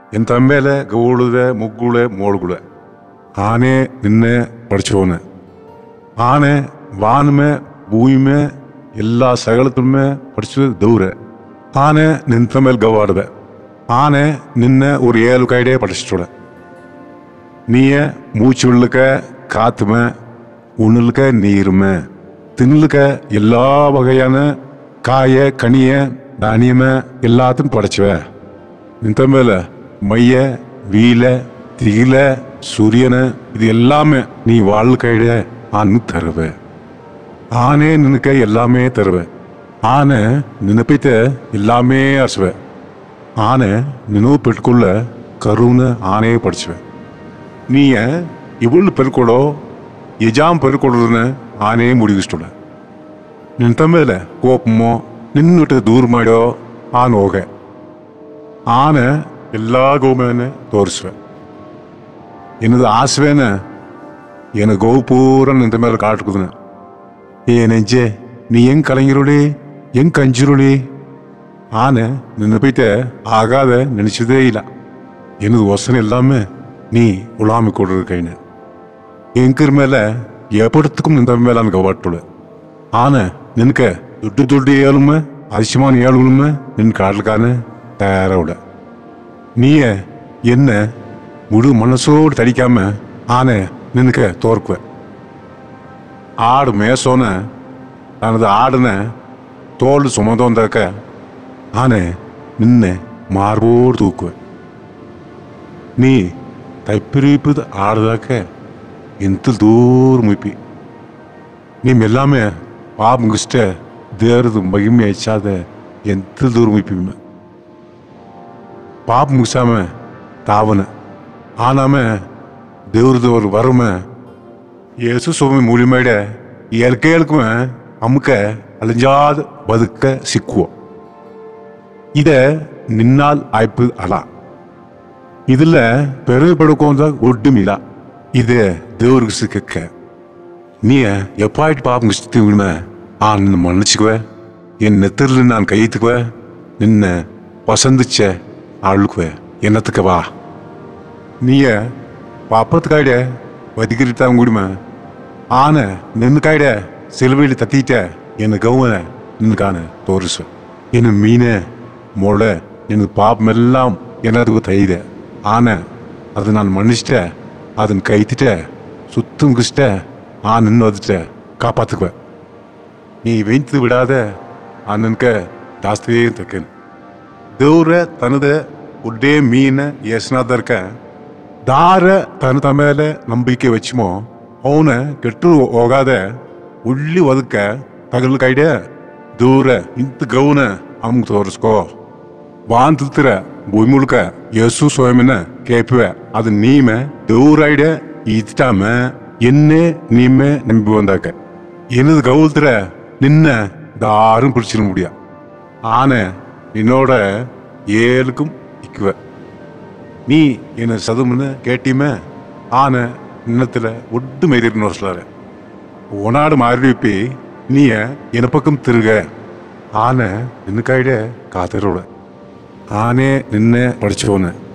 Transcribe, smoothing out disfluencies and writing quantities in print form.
ಎಂತ ಮೇಲೆ ಗೌಳುವೆ ಮುಗ್ಗುಳೆ ಮೋಳುಗುಳೆ ಆನೆ ನಿನ್ನೆ ಪಡಿಸೋನೆ ಆನೆ ವಾನಮೆ ಭೂಮಿಮೆ ಎಲ್ಲ ಸಗಳತುಮೆ ಪಡಿಸಿದ ದೌರೆ ಆನೆ ನಿಂತ ಮೇಲೆ ಗವಾಡದೆ ஆனை நின்ன ஒரு 7 கைடே படிச்சுட நீய மூச்சு உள்ளுக்க காத்துமே உண்ணுலுக்க நீருமே தின்னுலுக்க எல்லா வகையான காய கனிய தானியமே எல்லாத்தையும் படைச்சுவ நின்ற மேல மைய வீல திகில சூரியனை இது எல்லாமே நீ வாழ்க்கையிட ஆன்னு தருவ ஆனே நினைக்க எல்லாமே தருவ ஆனை நினைப்பித்த எல்லாமே அசுவ ஆனை நினைவு பெற்றுக்கொள்ள கருன்னு ஆனையே படிச்சுவேன் நீய இவ்வளவு பெருக்கொடோ எஜாம் பெருக்கொடுன்னு ஆனையே முடிவிச்சுட நின்ற மேல கோப்பமோ நின்னுட்டு தூர் மாடோ ஆன ಹೋಗ ஆனை எல்லா ಗೋಮೇನೆ ತೋರಿಸುವೆ என்னது ஆசுவேன என கோ பூரா நின்ற மேல காட்டுக்குதுன்னு ஏ நெஞ்சே நீ எங் கலைஞருளே எங் கஞ்சிருளே ஆனை நின்று போயிட்ட ஆகாத நினைச்சதே இல்லை எனது வசனம் எல்லாமே நீ உலாமி கொடுக்கைன்னு எங்கிற மேல எப்படத்துக்கும் நின்ற மேல எனக்கு வாட்டுள்ள ஆனை நினைக்க துட்டு துட்டு ஏழுமே அதிசயமான ஏழுமே நின் காட்டுக்கான தயாராக நீய என்ன முழு மனசோடு தடிக்காம ஆனை நினைக்க தோற்குவ ஆடு மேசோன தனது ஆடுன தோல் சுமந்தோந்தாக்க ஆனை நின்ன மார்போடு தூக்குவ நீ தைப்பிரிப்பது ஆடுதாக்க எந்த தூரம் முப்பி நீ எல்லாமே பாப் முகிச்சிட்ட தேர்து மகிமை அச்சாத எந்த தூரம் முப்பிமே பாப் முகிச்சாம தாவன ஆனாம தேவரது ஒரு வறுமை இயேசு சுவாமி மூலியமாயிட ஏற்கேளுக்குமே அமுக்க அழிஞ்சாத பதுக்க சிக்குவோம் இத நின்னால் ஆய்ப்பு அலா இதுல பெருமைப்படுக்கோந்த ஒட்டுமில்ல இது தேவருக்கு சிக்க நீ எப்பாயிட்டு பாப்பம் கிஷ்டுமே நின்ன மன்னிச்சுக்குவ என் நெத்திரில் நான் கையெழுத்துக்குவ நின்ன வசந்திச்ச ஆளுக்குவ என்னத்துக்கு வா நீய பாப்பத்துக்காயிட வதிக்கிட்டாங்க கூடுமே ஆனை நின்னுக்காயிட சிலுவையில் தத்திட்ட என்ன கவுன நின்னுக்கான தோரிசு என்ன மீனை மொழ எனக்கு பாப்பம் எல்லாம் என்னதுக்கு தைத ஆனை அதை நான் மன்னிச்சிட்ட அதன் கைத்திட்ட சுத்தம் கிட்ட நின்று வந்துட்ட காப்பாத்துக்குவ நீ வெய்த்து விடாத அண்ணனுக்க ஜாஸ்தியே தக்கன் தேவர தனது ஒட்டே மீனை ஏசுனாத இருக்க தார தன மேல நம்பிக்கை வச்சுமோ அவனை கெட்டு ಹೋಗಾத உள்ளி ஒதுக்க தகவல் கைட தூர இந்த கவுன அவங்க தோரிஸ்கோ வாந்திர பூமி முழுக்க இயேசு சுவாமின கேட்புவ அது நீமே தேவராயிட இத்தாம என்னே நீமே நம்பி வந்தாக்க எனது கவுல்துற நின்ன தாரும் பிடிச்சிட முடியா ஆனை என்னோட ஏழுக்கும் இக்குவ நீ என்ன சதுமுன்னு கேட்டியுமே ஆனை இன்னத்துல ஒட்டு மெய்திருன்னு சொல்லாரு உனாடு மாறிப்பி நீய என் பக்கம் திருக ஆனை நின்னுக்காயிட காத்திரோட ஆனே நின்ன படிச்சோன்னு